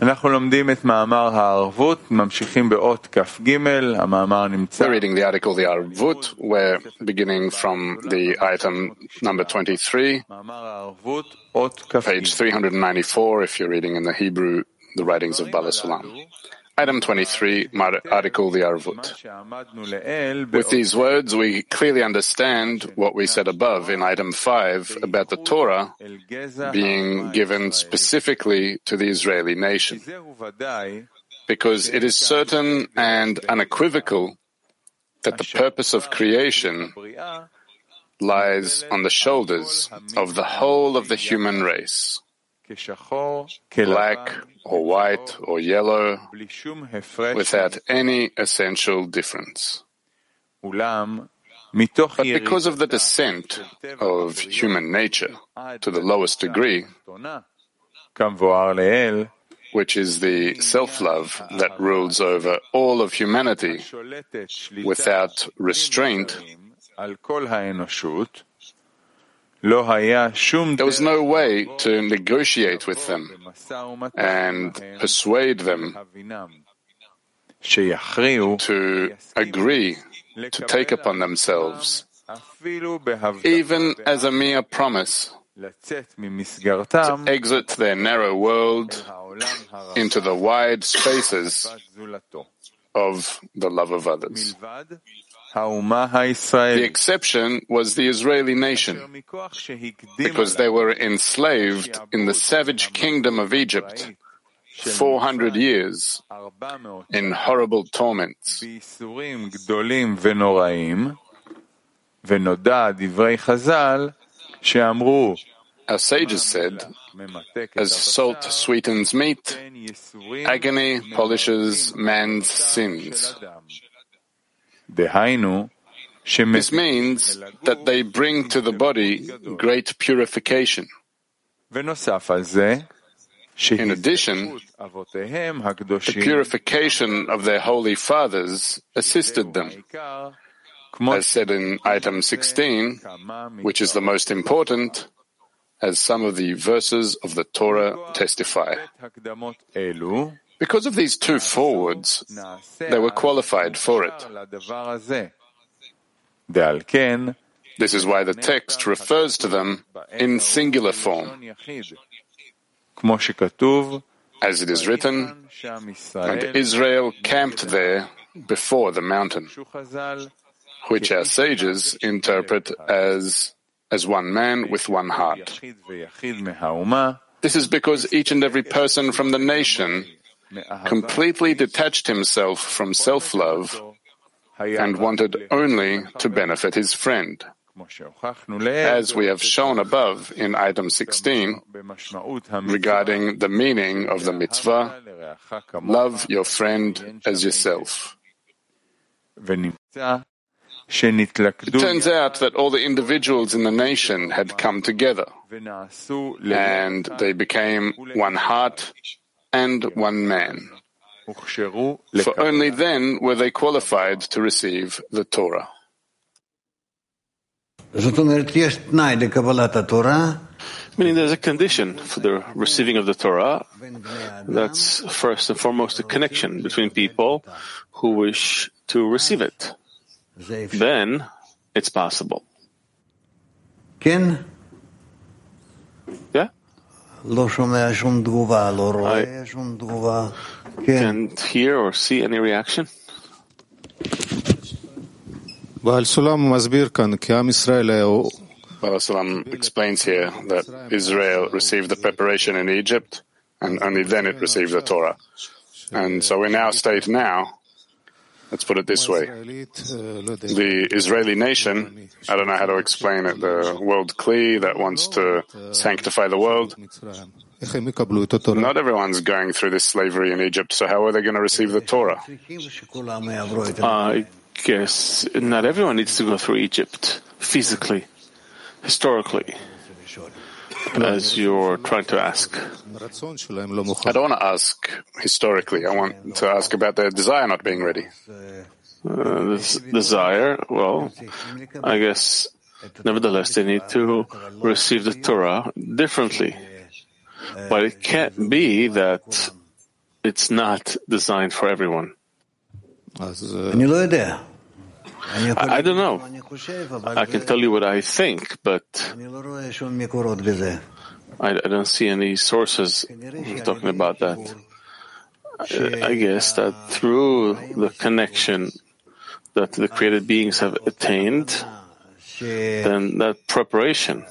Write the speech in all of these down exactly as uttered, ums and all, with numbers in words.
אנחנו לומדים את מאמר הערבות, ממשיכים באות כף ג', המאמר נמצא. We're reading the article, the Arvut. We're beginning from the item number twenty-three, מאמר הערבות, אות כף page ג'. three hundred ninety-four, if you're reading in the Hebrew, the writings of Bala Sulam. Item twenty-three, article, the Arvut. With these words, we clearly understand what we said above in item five about the Torah being given specifically to the Israeli nation. Because it is certain and unequivocal that the purpose of creation lies on the shoulders of the whole of the human race. Black or white or yellow, without any essential difference. But because of the descent of human nature to the lowest degree, which is the self-love that rules over all of humanity without restraint, there was no way to negotiate with them and persuade them to agree to take upon themselves, even as a mere promise, to exit their narrow world into the wide spaces of the love of others. The exception was the Israeli nation, because they were enslaved in the savage kingdom of Egypt four hundred years in horrible torments. Our sages said, as salt sweetens meat, agony polishes man's sins. This means that they bring to the body great purification. In addition, the purification of their holy fathers assisted them. As said in item sixteen, which is the most important, as some of the verses of the Torah testify. Because of these two forewords, they were qualified for it. This is why the text refers to them in singular form. As it is written, and Israel camped there before the mountain, which our sages interpret as, as one man with one heart. This is because each and every person from the nation completely detached himself from self-love and wanted only to benefit his friend. As we have shown above in item sixteen, regarding the meaning of the mitzvah, love your friend as yourself. It turns out that all the individuals in the nation had come together, and they became one heart and one man. For only then were they qualified to receive the Torah. Meaning there's a condition for the receiving of the Torah. That's first and foremost a connection between people who wish to receive it. Then it's possible. Ken? Yeah? I can't hear or see any reaction. Bala Sulam explains here that Israel received the preparation in Egypt, and only then it received the Torah. And so in our state now, let's put it this way. The Israeli nation, I don't know how to explain it, the world Kli that wants to sanctify the world. Not everyone's going through this slavery in Egypt, so how are they going to receive the Torah? I guess not everyone needs to go through Egypt physically, historically, as you're trying to ask. I don't want to ask historically. I want to ask about their desire not being ready. Uh, this desire, well, I guess, nevertheless, they need to receive the Torah differently. But it can't be that it's not designed for everyone. I, I don't know. I can tell you what I think, but I, I don't see any sources talking about that. I, I guess that through the connection that the created beings have attained, then that preparation,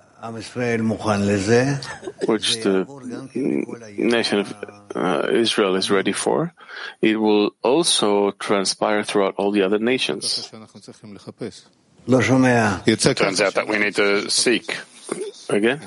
which the nation of uh, Israel is ready for, it will also transpire throughout all the other nations. It turns out that we need to seek. Again?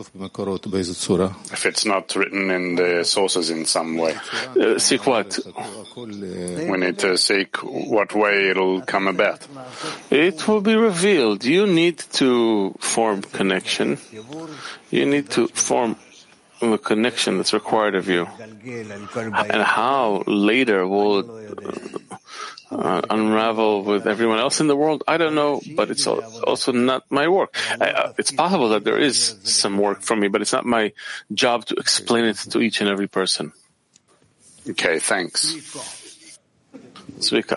If it's not written in the sources in some way. Uh, seek what? We need to seek what way it'll come about. It will be revealed. You need to form connection. You need to form the connection that's required of you. And how later will it uh, unravel with everyone else in the world, I don't know, but it's also not my work. I, uh, it's possible that there is some work from me, but it's not my job to explain it to each and every person. Okay, thanks. Zvika.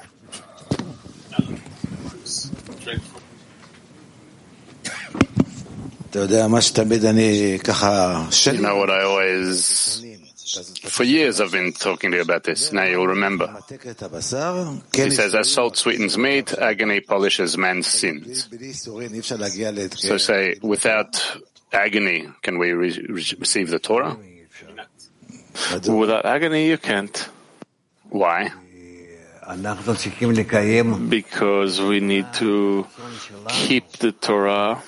You know what I always... For years I've been talking to you about this. Now you'll remember. He says, as salt sweetens meat, agony polishes man's sins. So say, without agony, can we re- re- receive the Torah? Without agony, you can't. Why? Because we need to keep the Torah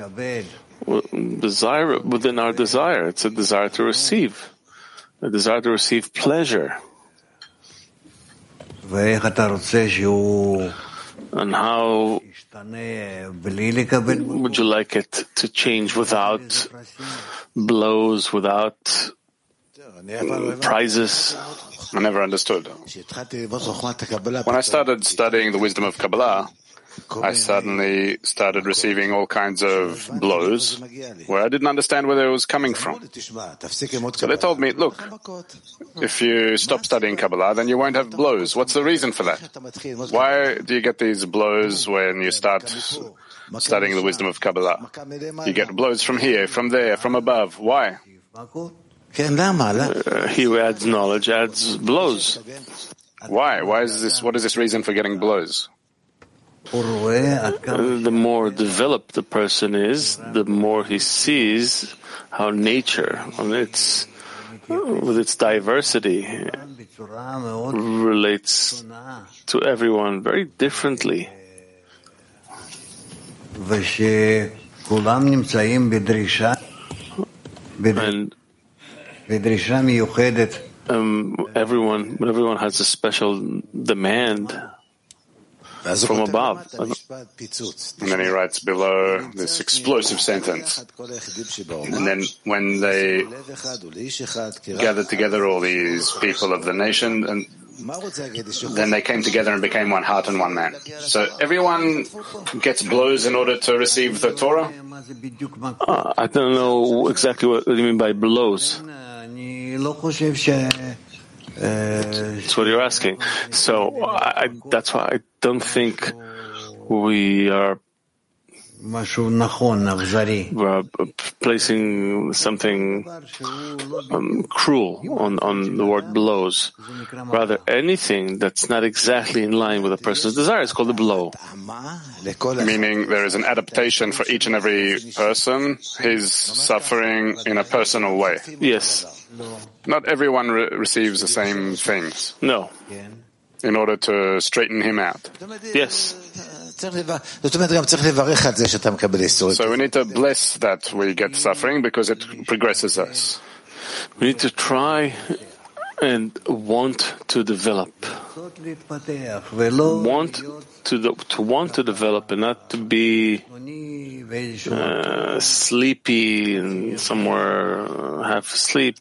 desire within our desire. It's a desire to receive. A desire to receive pleasure. And how would you like it to change without blows, without prizes? I never understood. When I started studying the wisdom of Kabbalah, I suddenly started receiving all kinds of blows where I didn't understand where it was coming from. So they told me, look, if you stop studying Kabbalah, then you won't have blows. What's the reason for that? Why do you get these blows when you start studying the wisdom of Kabbalah? You get blows from here, from there, from above. Why? Uh, he who adds knowledge adds blows. Why? Why is this? What is this reason for getting blows? The more developed the person is, the more he sees how nature, on its, with its diversity, relates to everyone very differently. And um, everyone, when everyone has a special demand from above. And then he writes below this explosive sentence. And then when they gathered together all these people of the nation, and then they came together and became one heart and one man. So everyone gets blows in order to receive the Torah? Uh, I don't know exactly what you mean by blows. That's what you're asking. So I, that's why I don't think we are, we are placing something um, cruel on, on the word blows. Rather, anything that's not exactly in line with a person's desire is called a blow. Meaning there is an adaptation for each and every person, his suffering in a personal way. Yes. Not everyone re- receives the same things. No. In order to straighten him out. Yes. So we need to bless that we get suffering because it progresses us. We need to try and want to develop. Want to de- to want to develop and not to be uh, sleepy and somewhere uh, half asleep.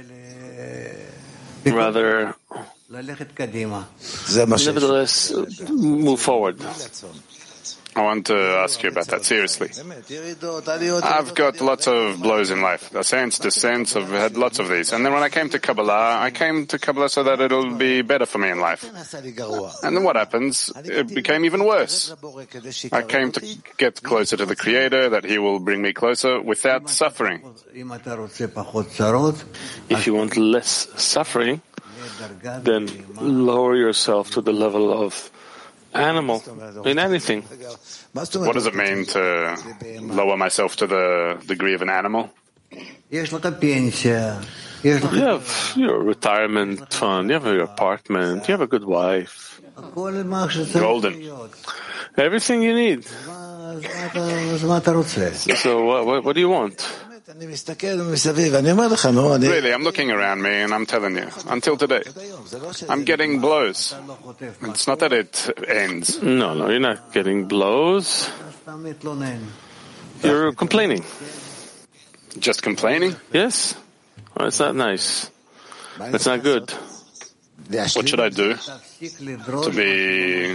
Rather, nevertheless, move forward. I want to ask you about that seriously. I've got lots of blows in life, ascents, descents, I've had lots of these. And then when I came to Kabbalah, I came to Kabbalah so that it'll be better for me in life. And then what happens? It became even worse. I came to get closer to the Creator, that He will bring me closer without suffering. If you want less suffering, then lower yourself to the level of animal in anything. What does it mean to lower myself to the degree of an animal? You have your retirement fund, you have your apartment, you have a good wife. Golden. Everything you need. So what, what, what do you want? Really, I'm looking around me and I'm telling you, until today, I'm getting blows. It's not that it ends. No, no, you're not getting blows. You're complaining. Just complaining? Yes. Oh, it's not nice. That's not good. What should I do to be...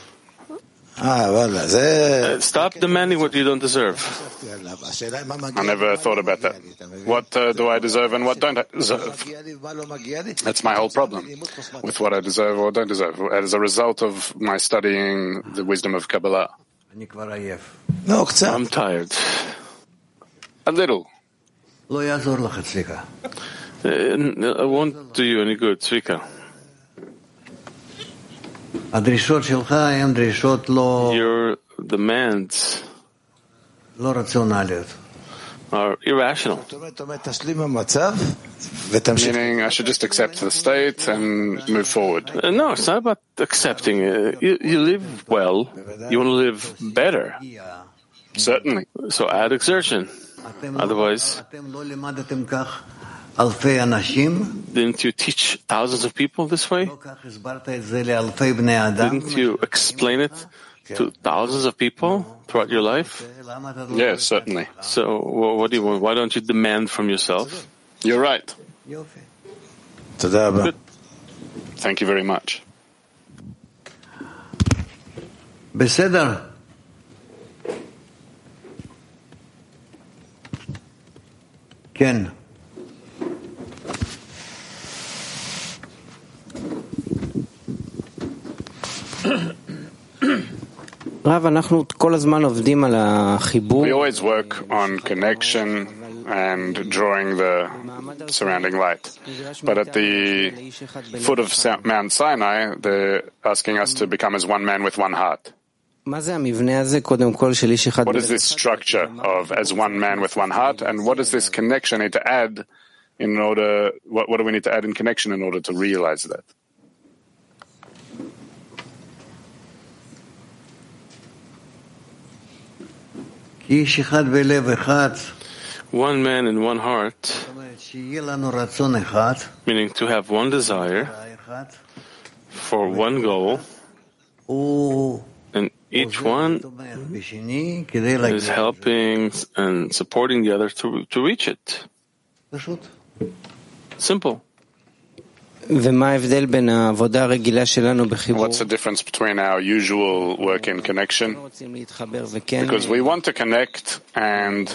Uh, stop demanding what you don't deserve. I never thought about that. What uh, do I deserve and what don't I deserve? That's my whole problem with what I deserve or don't deserve as a result of my studying the wisdom of Kabbalah. I'm tired. A little. Uh, it won't do you any good, Tzvika. Your demands are irrational. Meaning I should just accept the state and move forward. Uh, no, it's not about accepting. Uh, you, you live well. You want to live better. Certainly. So add exertion. Otherwise, didn't you teach thousands of people this way? Didn't you explain it to thousands of people throughout your life? Yes, certainly. So what do you want? Why don't you demand from yourself? You're right. Good. Thank you very much. בסדר. כן. רב, אנחנו כל הזמן עובדים על החיבור. We always work on connection and drawing the surrounding light. But at the foot of Mount Sinai, they're asking us to become as one man with one heart. מה זה המבנה הזה, קודם כל, של איש אחד? What is this structure of as one man with one heart, and what does this connection need to add in order, what, what do we need to add in connection in order to realize that? איש אחד בלב אחד. One man in one heart, meaning to have one desire for one goal, and each one is helping and supporting the other to, to reach it. Simple. What's the difference between our usual work in connection? Because we want to connect and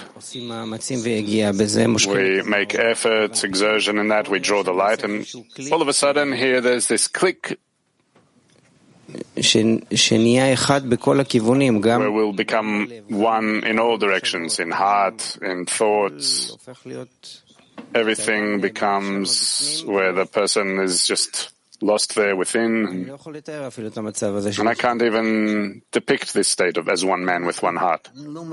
we make efforts, exertion in that, we draw the light, and all of a sudden here there's this click where we'll become one in all directions, in heart, in thoughts. Everything becomes where the person is just lost there within. And I can't even depict this state of as one man with one heart.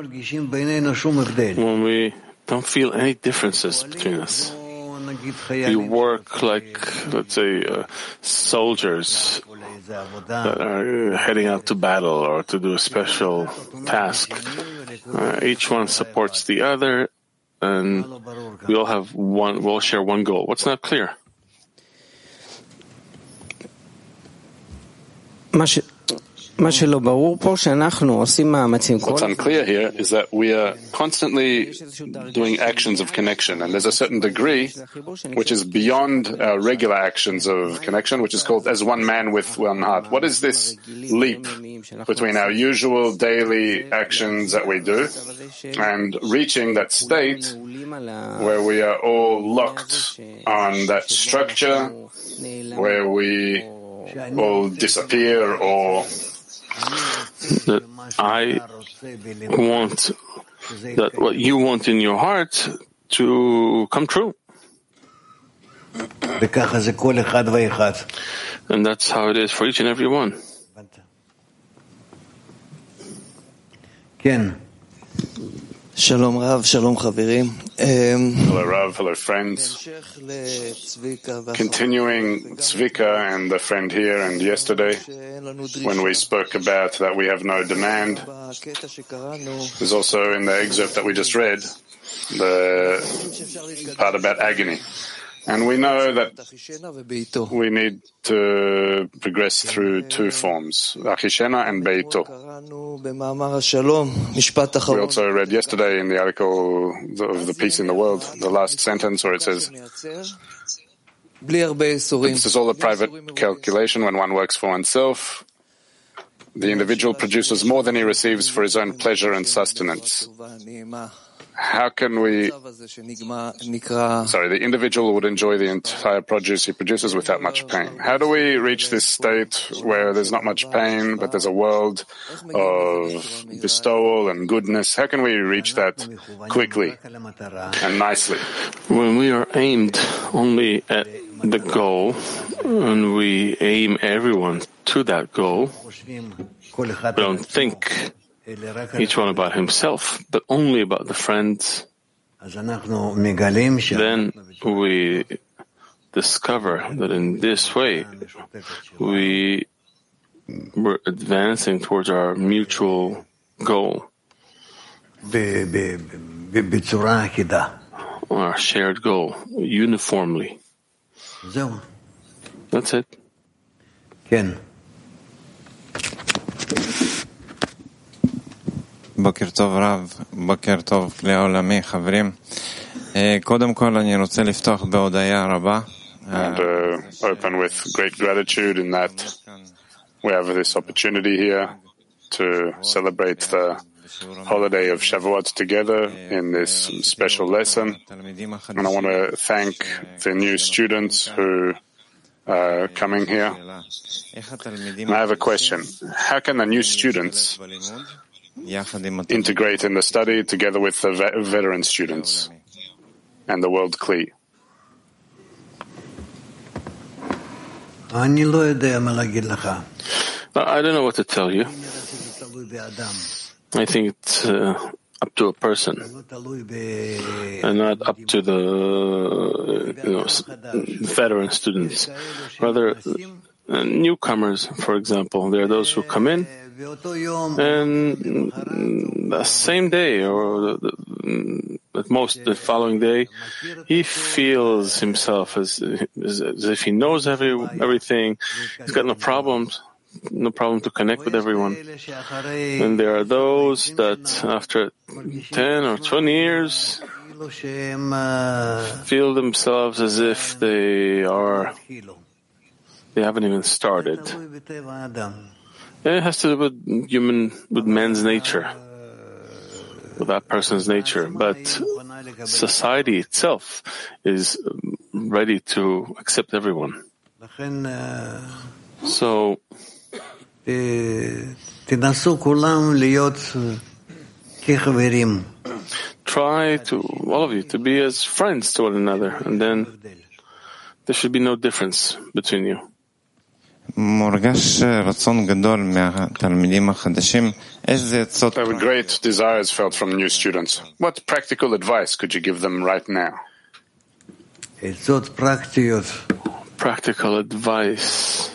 When we don't feel any differences between us. You work like, let's say, uh, soldiers that are heading out to battle or to do a special task. Uh, each one supports the other, and we all have one, we all share one goal. What's not clear? What's unclear here is that we are constantly doing actions of connection, and there's a certain degree which is beyond our regular actions of connection, which is called as one man with one heart. What is this leap between our usual daily actions that we do and reaching that state where we are all locked on that structure, where we all disappear, or that I want that what you want in your heart to come true. And that's how it is for each and every one. Shalom Rav, Shalom Chaverim. Hello Rav, hello friends. Continuing Tzvika and the friend here and yesterday, when we spoke about that we have no demand, there's also in the excerpt that we just read, the part about agony. And we know that we need to progress through two forms, Achishena and Beito. We also read yesterday in the article of the Peace in the World, the last sentence where it says, this is all a private calculation when one works for oneself. The individual produces more than he receives for his own pleasure and sustenance. How can we, sorry, the individual would enjoy the entire produce he produces without much pain. How do we reach this state where there's not much pain, but there's a world of bestowal and goodness? How can we reach that quickly and nicely? When we are aimed only at the goal, and we aim everyone to that goal, we don't think each one about himself, but only about the friends, then we discover that in this way we were advancing towards our mutual goal, our shared goal, uniformly. That's it. Ken. בוקר טוב רב, בוקר טוב כלי העולמי, חברים. קודם כל אני רוצה לפתוח בהודיה רבה. And uh, open with great gratitude in that we have this opportunity here to celebrate the holiday of Shavuot together in this special lesson. And I want to thank the new students who are coming here. And I have a question. How can the new students integrate in the study together with the veteran students and the World Kli? I don't know what to tell you. I think it's uh, up to a person and not up to the you know, veteran students. Rather, uh, newcomers, for example, there are those who come in and the same day or the, at most the following day, he feels himself as, as, as if he knows every, everything. He's got no problems, no problem to connect with everyone. And there are those that after ten or twenty years feel themselves as if they are, they haven't even started. It has to do with human, with man's nature, with that person's nature. But society itself is ready to accept everyone. So, try to, all of you, to be as friends to one another, and then there should be no difference between you. There were great desires felt from new students. What practical advice could you give them right now? Practical advice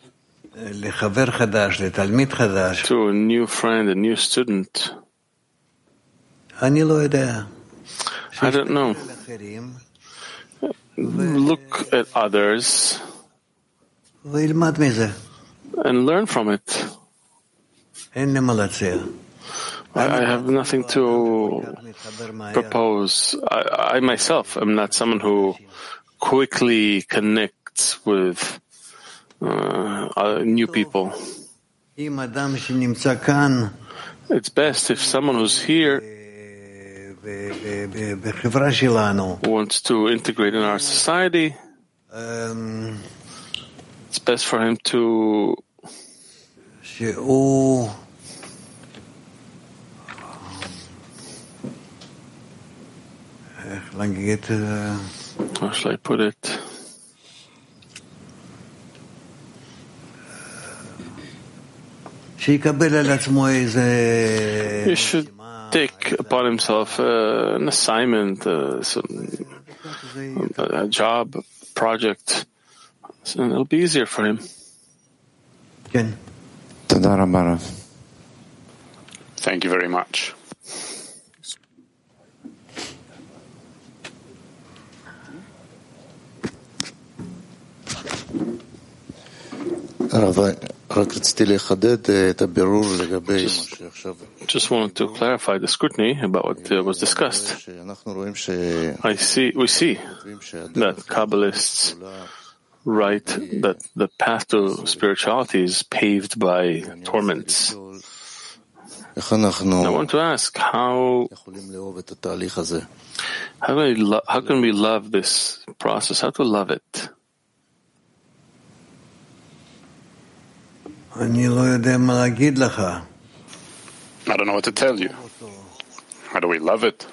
to a new friend, a new student. I don't know. Look at others and learn from it. I have nothing to propose. I, I myself am not someone who quickly connects with uh, new people. It's best if someone who's here wants to integrate in our society. It's best for him to how shall I put it? He should take upon himself uh, an assignment, uh, some, a job, a project, and it'll be easier for him. Thank you very much. Just, just wanted to clarify the scrutiny about what uh, was discussed. I see, we see that Kabbalists write that the path to spirituality is paved by torments. I want to ask, how, how, can we lo- how can we love this process? How to love it? I don't know what to tell you. How do we love it?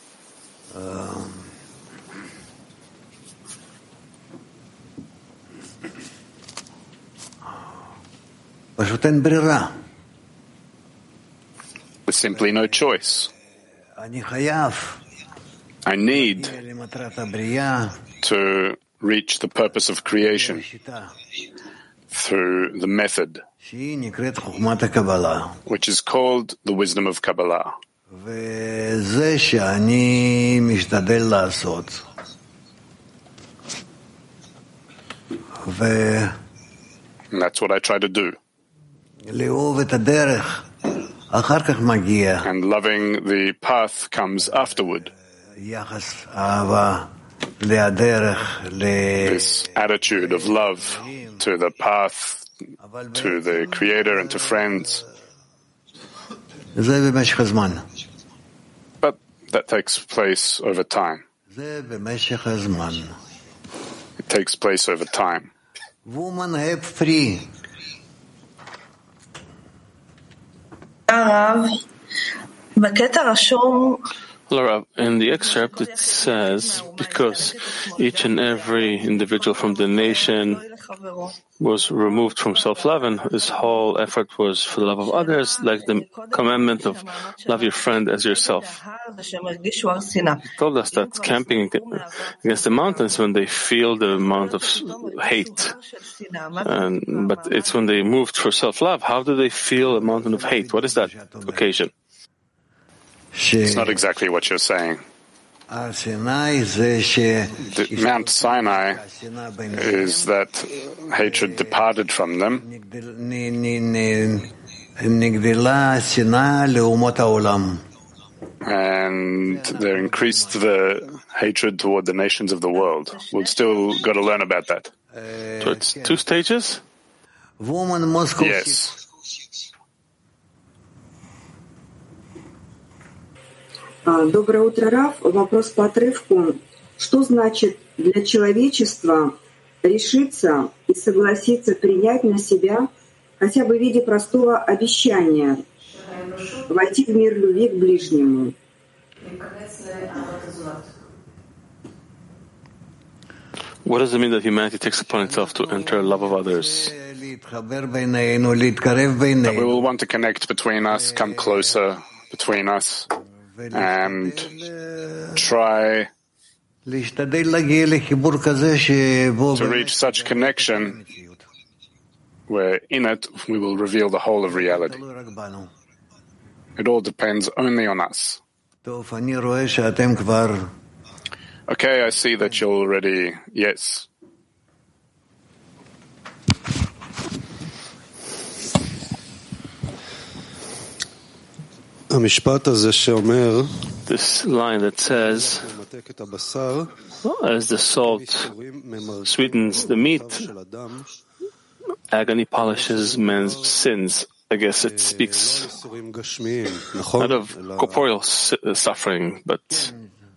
There's simply no choice. I need to reach the purpose of creation through the method, which is called the wisdom of Kabbalah. And that's what I try to do. And loving the path comes afterward. This attitude of love to the path, to the Creator and to friends. But that takes place over time. It takes place over time. Laura, in the excerpt it says, because each and every individual from the nation was removed from self-love and his whole effort was for the love of others, like the commandment of love your friend as yourself. He told us that camping against the mountains when they feel the amount of hate, and, but it's when they moved for self-love. How do they feel a mountain of hate? What is that occasion? It's not exactly what you're saying. The Mount Sinai is that hatred departed from them, and there increased the hatred toward the nations of the world. We've still got to learn about that. So it's two stages? Yes. Доброе утро, Рав. Вопрос по отрывку. Что значит для человечества решиться и согласиться принять на себя хотя бы в виде простого обещания войти в мир любви к ближнему? What does it mean that humanity takes upon itself to enter love of others? That we will want to connect between us, come closer between us, and try to reach such connection where in it we will reveal the whole of reality. It all depends only on us. Okay, I see that you're already, yes. This line that says, as the salt sweetens the meat, agony polishes man's sins. I guess it speaks not of corporeal suffering, but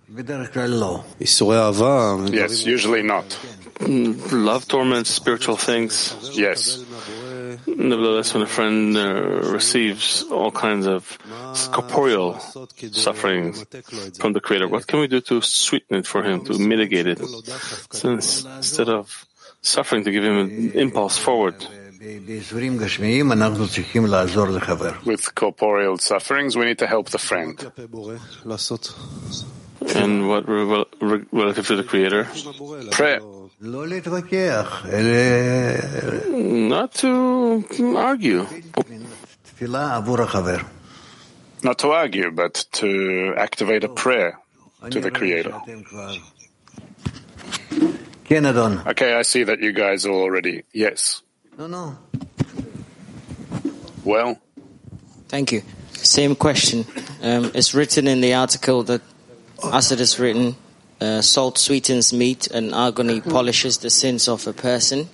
Yes, usually not. love torments, spiritual things. Yes. Nevertheless, when a friend uh, receives all kinds of corporeal sufferings from the Creator, what can we do to sweeten it for him, to mitigate it? Since instead of suffering, to give him an impulse forward. With corporeal sufferings, we need to help the friend. And what re- re- relative to the Creator? Prayer. Not to argue. Not to argue, but to activate a prayer to the Creator. Okay, I see that you guys are already. Yes. No, no. Well? Thank you. Same question. Um, it's written in the article that, as it is written, uh, salt sweetens meat and agony polishes the sins of a person.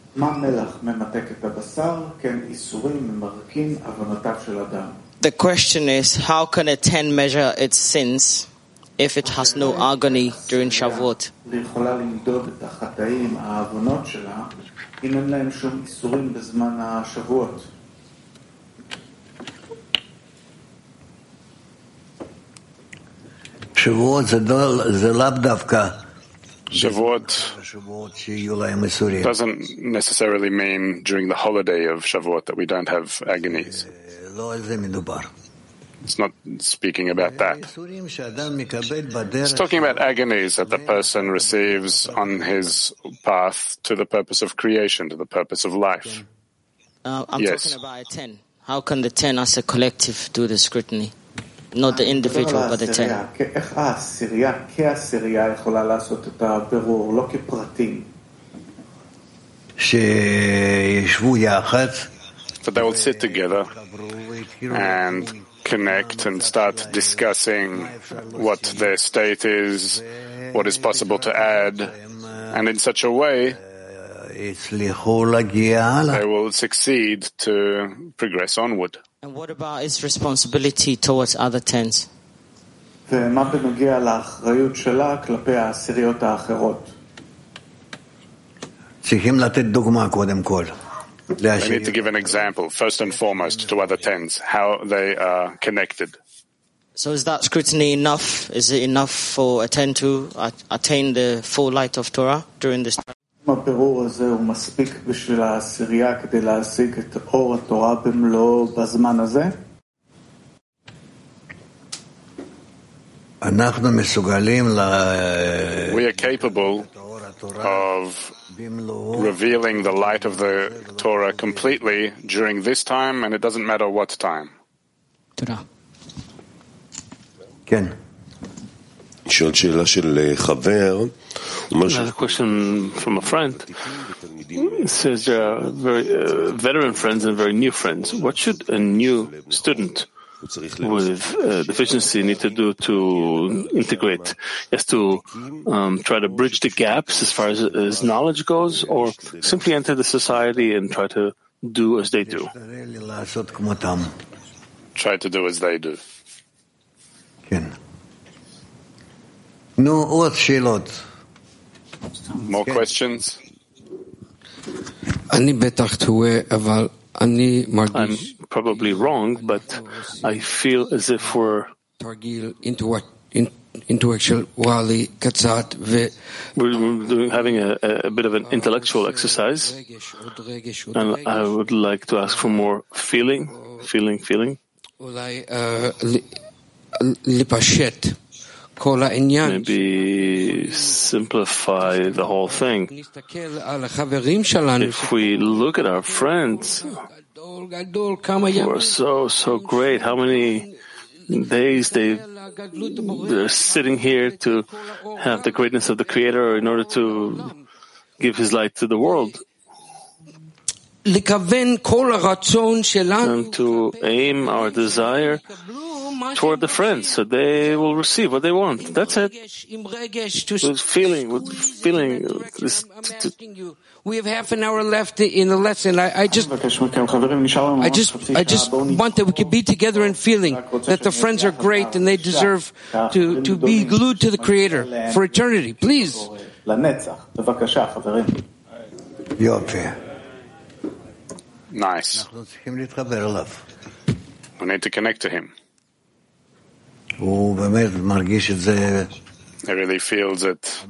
The question is, how can a ten measure its sins if it has no agony during Shavuot? Shavuot doesn't necessarily mean during the holiday of Shavuot that we don't have agonies. It's not speaking about that. It's talking about agonies that the person receives on his path to the purpose of creation, to the purpose of life. Uh, I'm Yes. talking about a ten. How can the ten as a collective do the scrutiny? Not the individual, but the ten. איך העשירייה, כעשירייה יכולה לעשות את הבירור, לא כפרטים. But they will sit together and connect and start discussing what their state is, what is possible to add, and in such a way they will succeed to progress onward. And what about its responsibility towards other tens? ומה בנוגע לאחריות שלה כלפי העשיריות האחרות? צריכים לתת דוגמה קודם כל. They need to give an example, first and foremost, to other tens, how they are connected. So is that scrutiny enough? Is it enough for a ten to attain the full light of Torah during this time? הבירור הזה הוא מספיק בשביל העשירייה כדי להשיג את אור התורה במלואו בזמן הזה? אנחנו מסוגלים We are capable of revealing the light of the Torah completely during this time, and it doesn't matter what time. תודה. כן. שואל שאלה של חבר. Another question from a friend. It says there are very uh, veteran friends and very new friends. What should a new student with uh, deficiency need to do to integrate? Is to um, try to bridge the gaps as far as, as knowledge goes, or simply enter the society and try to do as they do? Try to do as they do. כן. נו, עוד שאלות. More questions? אני בטח טועה, אבל אני I'm probably wrong, but I feel as if we're תרגיל intellectually קצת ו... We're doing, having a, a bit of an intellectual exercise, and I would like to ask for more feeling, feeling, feeling. אולי לפשט כל העניין. Maybe simplify the whole thing. נסתכל על החברים שלנו. If we look at our friends who are so, so great, how many days they, they're sitting here to have the greatness of the Creator in order to give His light to the world. לכוון כל הרצון שלנו. And to aim our desire toward the friends, so they will receive what they want. That's it. With feeling, with feeling. This, We have half an hour left in the lesson. I, I just, I just, I just want that we could be together in feeling that the friends are great and they deserve to, to be glued to the Creator for eternity. Please. Nice. We need to connect to him. He really feels it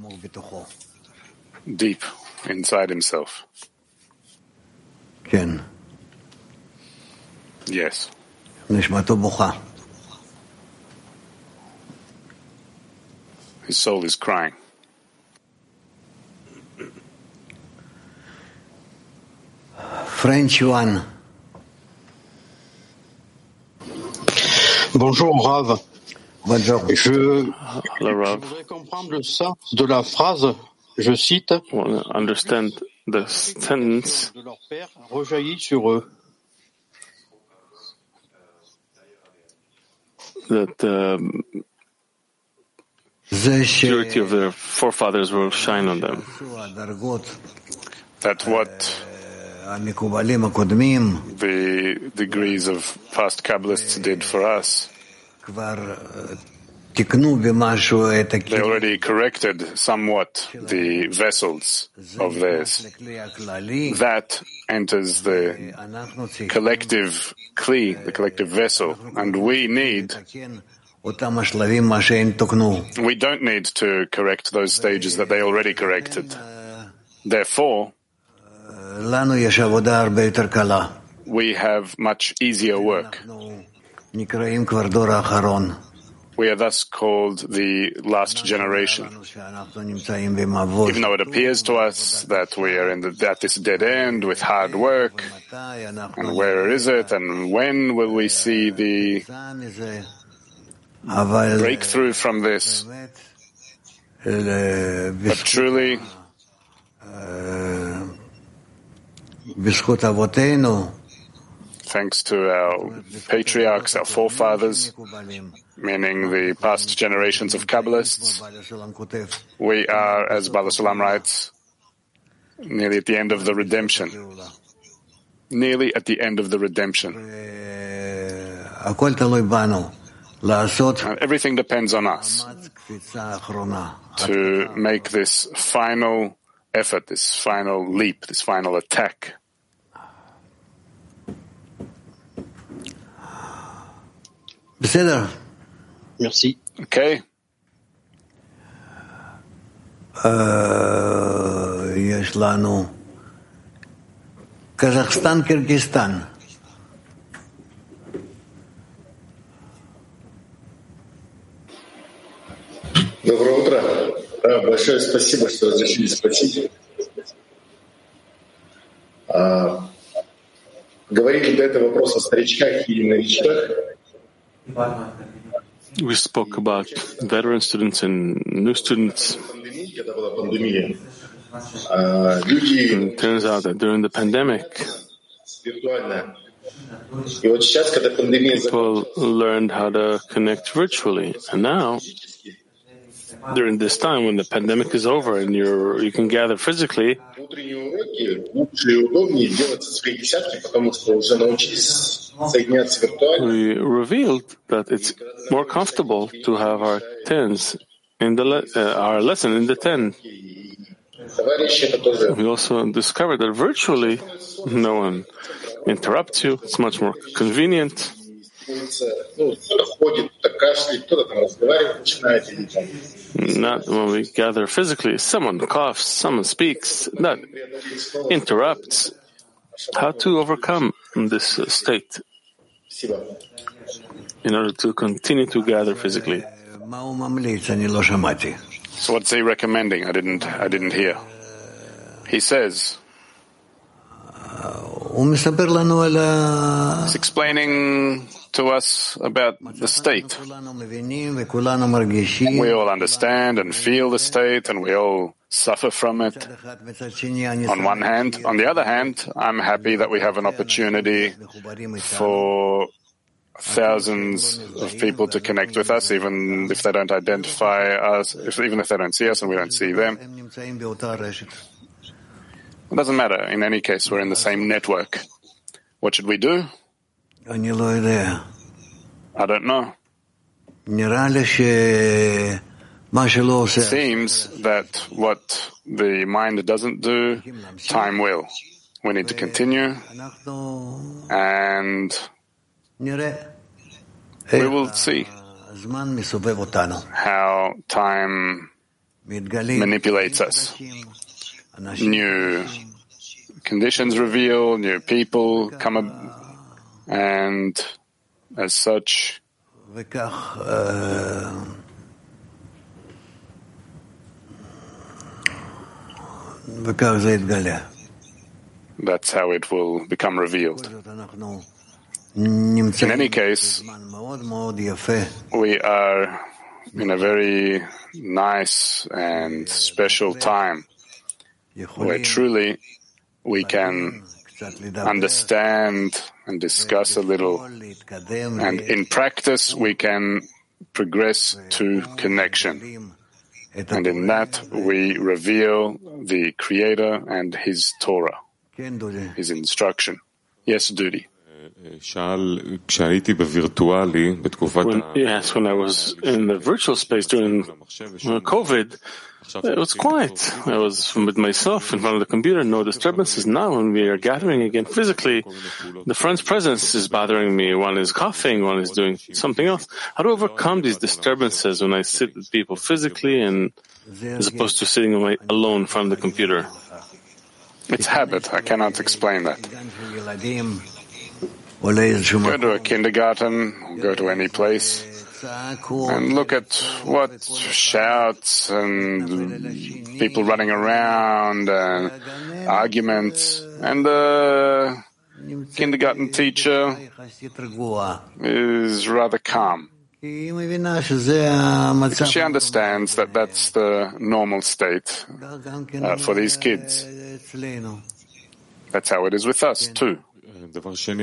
deep inside himself. Yes. His soul is crying. French one. Bonjour Rav. Bonjour. Je, je voudrais comprendre le sens de la phrase. Je cite. Want to understand the sentence. De leur père rejaillit sur eux. That the purity of their forefathers will shine on them. That what the degrees of past Kabbalists did for us, they already corrected somewhat the vessels of theirs. That enters the collective kli, the collective vessel, and we need we don't need to correct those stages that they already corrected. Therefore, we have much easier work. We are thus called the last generation. Even though it appears to us that we are in the, at this dead end with hard work, and where is it, and when will we see the breakthrough from this? But truly, thanks to our patriarchs, our forefathers, meaning the past generations of Kabbalists, we are, as Baal HaSulam writes, nearly at the end of the redemption. Nearly at the end of the redemption. And everything depends on us to make this final effort, this final leap, this final attack. Merci. Okay. יש לנו קזחסטן, קירגיסטן. Доброе утро. Большое спасибо, что разрешили спросить. Говорили до этого вопрос о старичках и новичках. We spoke about veteran students and new students. And it turns out that during the pandemic, people learned how to connect virtually. And now, during this time when the pandemic is over and you're, you can gather physically, we revealed that it's more comfortable to have our tens in the le- uh, our lesson in the ten. We also discovered that virtually no one interrupts you. It's much more convenient. Not when we gather physically. Someone coughs, someone speaks, that interrupts. How to overcome this state in order to continue to gather physically? So what's he recommending? I didn't I didn't hear. He says, he's explaining to us about the state. We all understand and feel the state, and we all suffer from it on one hand. On the other hand, I'm happy that we have an opportunity for thousands of people to connect with us, even if they don't identify us, if, even if they don't see us and we don't see them. It doesn't matter. In any case, we're in the same network. What should we do? I don't know. It seems that what the mind doesn't do, time will. We need to continue, and we will see how time manipulates us. New conditions reveal, new people come up, and as such, that's how it will become revealed. In any case, we are in a very nice and special time where truly we can understand and discuss a little, and in practice we can progress to connection. And in that we reveal the Creator and His Torah, His instruction. Yes, Dudi. When, yes, when I was in the virtual space during COVID, it was quiet. I was with myself in front of the computer, no disturbances. Now when we are gathering again physically, the friend's presence is bothering me. One is coughing, one is doing something else. How to overcome these disturbances when I sit with people physically and as opposed to sitting alone in front of the computer? It's habit. I cannot explain that. Go to a kindergarten, go to any place, and look at what shouts and people running around and arguments. And the kindergarten teacher is rather calm. Because she understands that that's the normal state uh, for these kids. That's how it is with us, too. You also said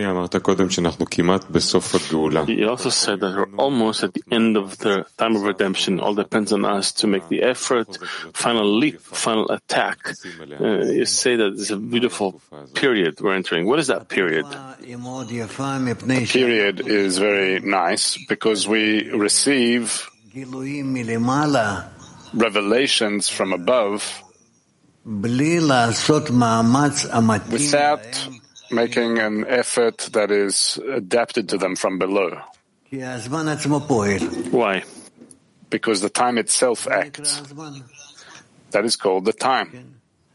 that we're almost at the end of the time of redemption. All depends on us to make the effort, final leap, final attack. Uh, you say that it's a beautiful period we're entering. What is that period? The period is very nice because we receive revelations from above without making an effort that is adapted to them from below. Why? Because the time itself acts. That is called the time.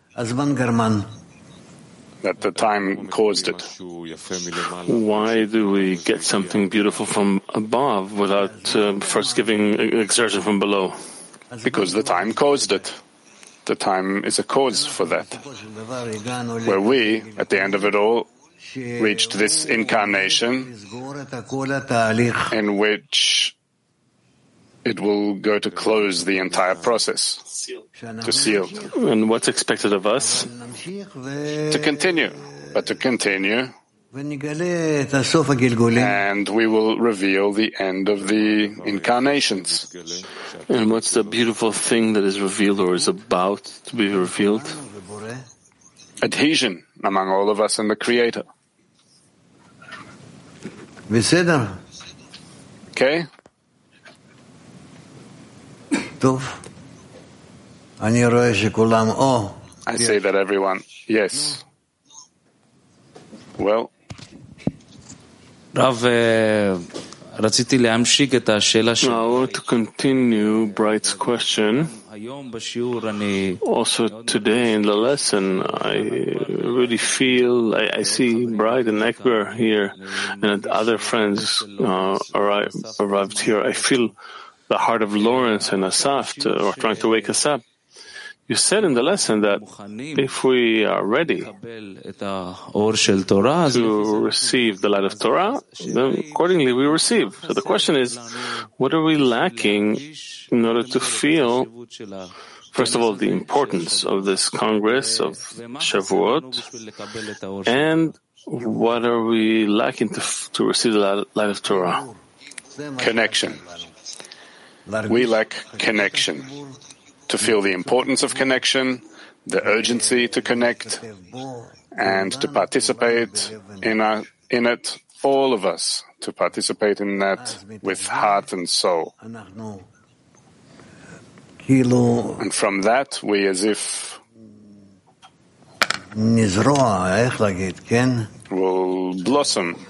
That the time caused it. Why do we get something beautiful from above without uh, first giving exertion from below? Because the time caused it. The time is a cause for that. Where we, at the end of it all, reached this incarnation in which it will go to close the entire process, to seal. And what's expected of us? To continue, but to continue, and we will reveal the end of the incarnations. And what's the beautiful thing that is revealed or is about to be revealed? Adhesion among all of us and the Creator. Okay? I say that everyone, yes. Well, Rav, רציתי להמשיך את השאלה שלי. I want to continue Bright's question. Also today in the lesson, I really feel, I, I see Bright and Ekber here and other friends uh, arrived, arrived here. I feel the heart of Lawrence and Asaf to, or trying to wake us up. You said in the lesson that if we are ready to receive the light of Torah, then accordingly we receive. So the question is, what are we lacking in order to feel First of all, the importance of this Congress of Shavuot, and what are we lacking to, to receive the light of Torah? Connection. We lack connection. To feel the importance of connection, the urgency to connect, and to participate in, a, in it, all of us, to participate in that with heart and soul. And from that, we as if will blossom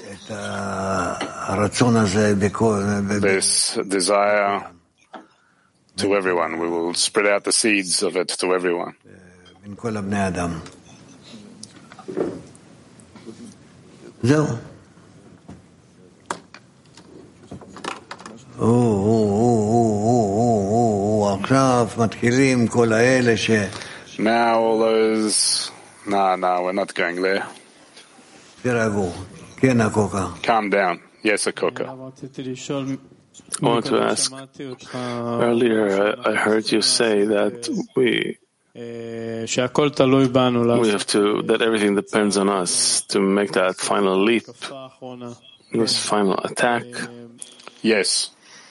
this desire to everyone. We will spread out the seeds of it to everyone. זהו. עכשיו מתחילים כל האלה ש... Now all those... No, no, we're not going there. תירגעו. כן, הקוקה. Calm down. Yes, a coca. I want to ask, earlier I heard you say that we we have to, that everything depends on us to make that final leap, this final attack. Yes.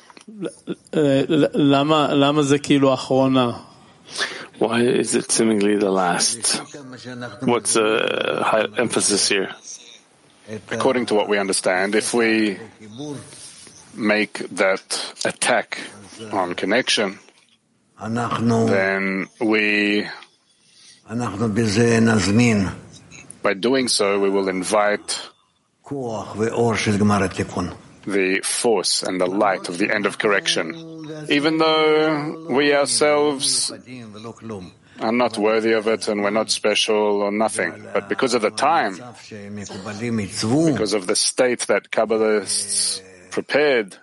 Why is it seemingly the last? What's the high emphasis here? According to what we understand, if we make that attack on connection, then we, by doing so, we will invite the force and the light of the end of correction, even though we ourselves are not worthy of it and we're not special or nothing. But because of the time, because of the state that Kabbalists prepared,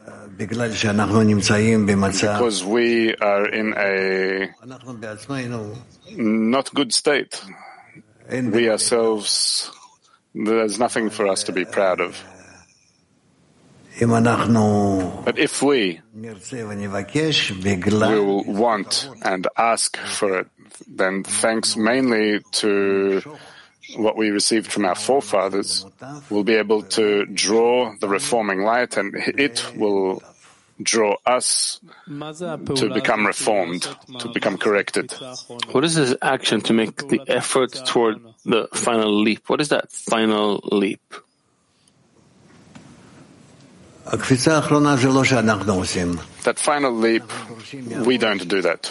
because we are in a not good state, we ourselves, there's nothing for us to be proud of. But if we will want and ask for it, then thanks mainly to what we received from our forefathers, we'll be able to draw the reforming light, and it will draw us to become reformed, to become corrected. What is this action to make the effort toward the final leap? What is that final leap? That final leap, we don't do that.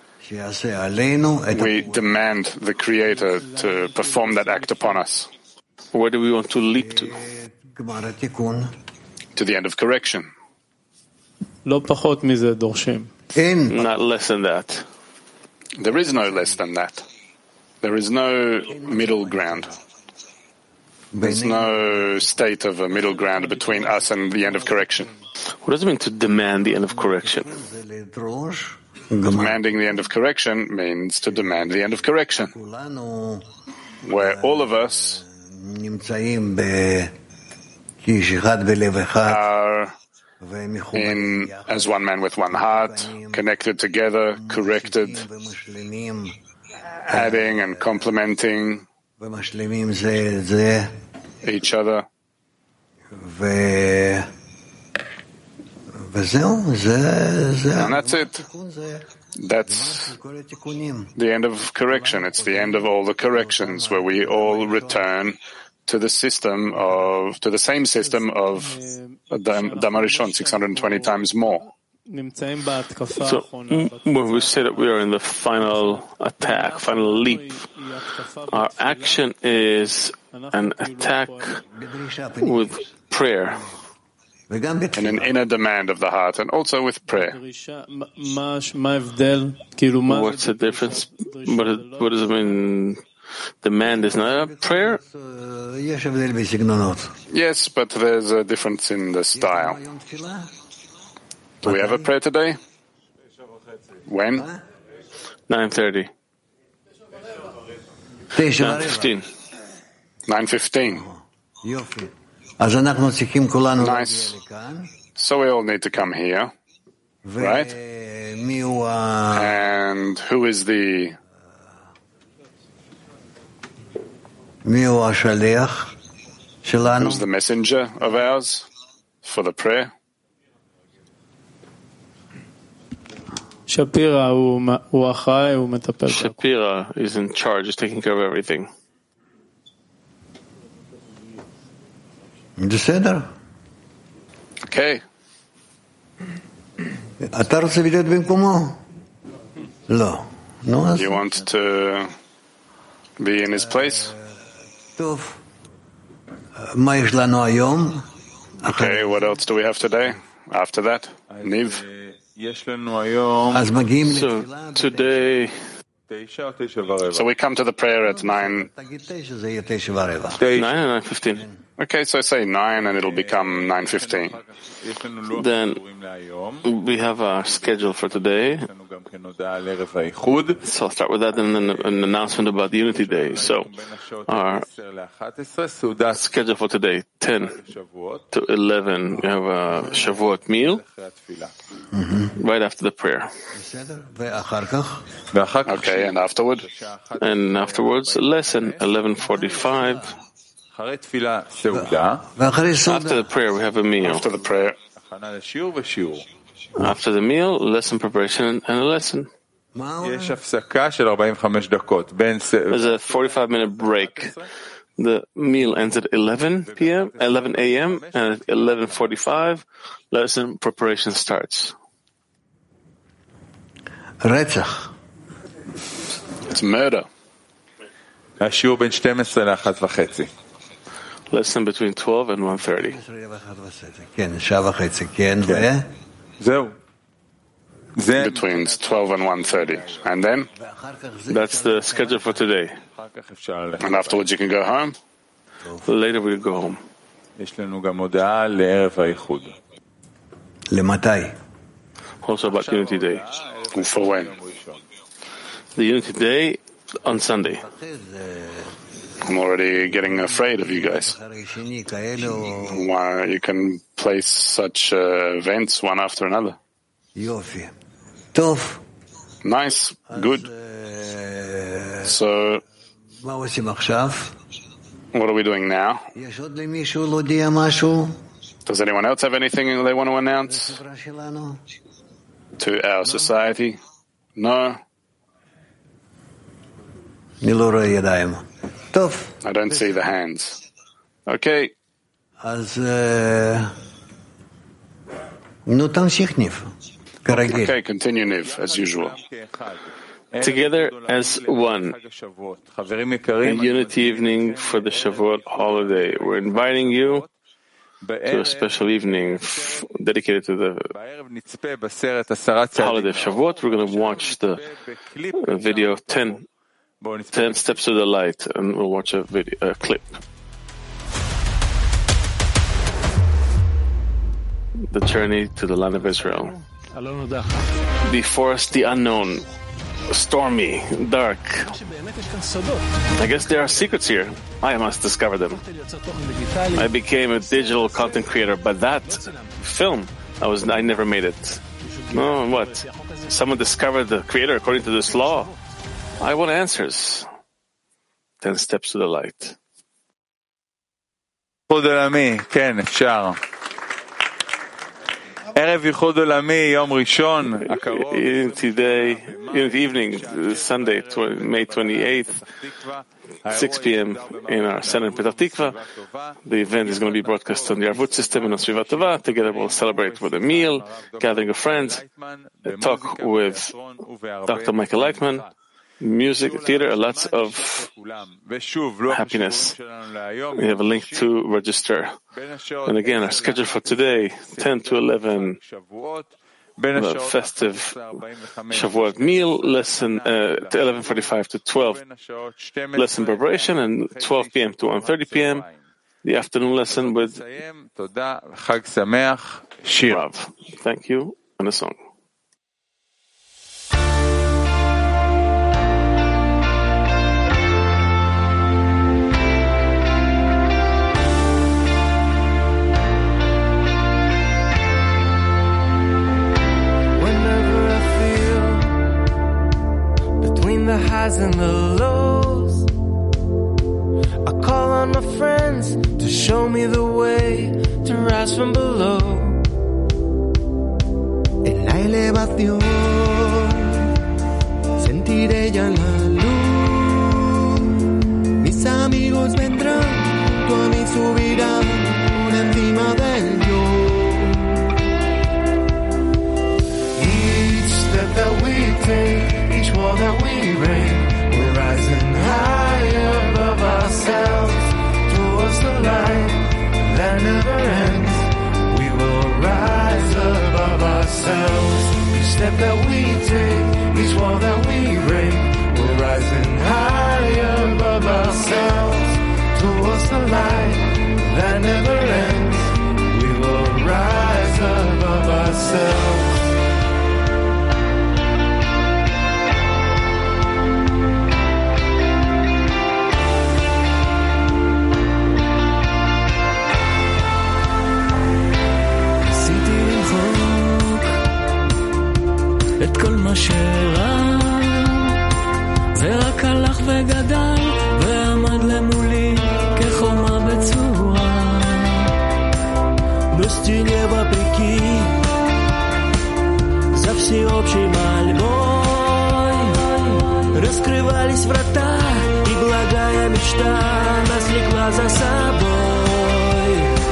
We demand the Creator to perform that act upon us. Where do we want to leap to? To the end of correction. Not less than that. There is no less than that. There is no middle ground. There's no state of a middle ground between us and the end of correction. What does it mean to demand the end of correction? Demanding the end of correction means to demand the end of correction, where all of us are in as one man with one heart, connected together, corrected, adding and complementing each other. And that's it. That's the end of correction. It's the end of all the corrections, where we all return to the system of, to the same system of Dam Arishon, six hundred twenty times more. So, when we say that we are in the final attack, final leap, our action is an attack with prayer. And an inner demand of the heart, and also with prayer. What's the difference? What, is, what does it mean? Demand is not a prayer? Yes, but there's a difference in the style. Do we have a prayer today? When? nine thirty. nine fifteen. nine fifteen. Nice. So we all need to come here, right? And who is the who's the messenger of ours for the prayer? Shapira Shapira is in charge, is taking care of everything. Okay. You want to be in his place? Okay, what else do we have today? After that, Niv. So today, so we come to the prayer at nine. nine and nine fifteen. Okay, so say nine, and it'll become nine fifteen. Then we have our schedule for today. So I'll start with that, and then an announcement about the Unity Day. So our schedule for today: ten to eleven. We have a Shavuot meal mm-hmm. right after the prayer. Okay, and afterward? And afterwards, a lesson eleven forty-five. After the prayer, we have a meal. After the prayer. After the meal, lesson preparation and a lesson. There's a forty-five minute break. The meal ends at eleven p.m., eleven a.m., and at eleven forty-five, lesson preparation starts. It's murder. Lesson between twelve and one thirty. Between twelve and one thirty. And then? That's the schedule for today. And afterwards you can go home? Later we go home. Also about Unity Day. For when? The Unity Day on Sunday. I'm already getting afraid of you guys. Why you can place such uh, events one after another. Nice, good. So, what are we doing now? Does anyone else have anything they want to announce to our society? No? I don't see the hands. Okay. Okay, continue, Niv, as usual. Together as one, a unity evening for the Shavuot holiday. We're inviting you to a special evening f- dedicated to the holiday of Shavuot. We're going to watch the uh, video ten, ten Steps to the Light, and we'll watch a video, a clip. The journey to the land of Israel. Before us, the unknown, stormy, dark. I guess there are secrets here. I must discover them. I became a digital content creator, but that film, I was I never made it. No, what? Someone discovered the creator according to this law. I want answers. Ten steps to the light. Unity Day, Unity Evening, Sunday, May twenty-eighth, six p.m. in our center in Petah Tikva. The event is going to be broadcast on the Arvut system and on Svivat Tova. Together we'll celebrate with a meal, gathering of friends, a talk with Doctor Michael Leitman, music, theater, lots of happiness. We have a link to register. And again, our schedule for today, ten to eleven, the festive Shavuot meal, lesson uh, to eleven forty-five to twelve, lesson preparation, and twelve p.m. to one thirty p.m., the afternoon lesson with Rav. Thank you, and a song. Whenever I feel highs and the lows. I call on my friends to show me the way to rise from below. En la elevación sentiré ya la luz. Mis amigos vendrán, tú a mí subirán por encima del yo. Each step that we take, each wall that we break, we're rising higher above ourselves towards the light that never ends. We will rise above ourselves. Each step that we take, each wall that we break, we're rising higher above ourselves towards the light that never ends. We will rise above ourselves. את כל מה שרע זה רק הלך וגדל ועמד למולי כחומה בצורה стене вопреки за всеобщей мольбой раскрывались врата, и благая мечта нас влекла за собой.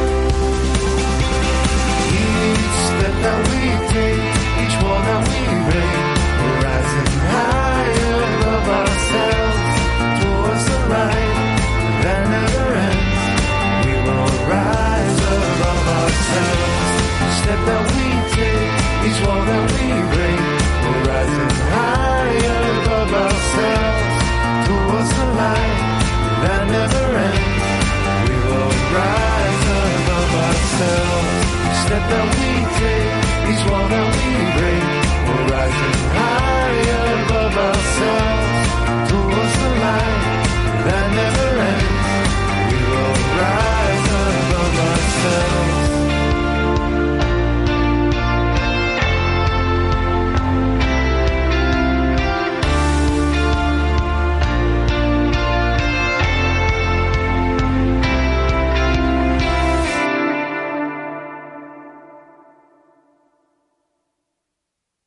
Each step that we take, each wall that we break, we're rising higher above ourselves towards the light that never ends. We will rise above ourselves. Each step that we take, each wall that we break, we're rising higher above ourselves towards the light that never ends. We will rise above ourselves. Each step that we take, each wall that we break, we're rising higher above ourselves towards the light that never ends.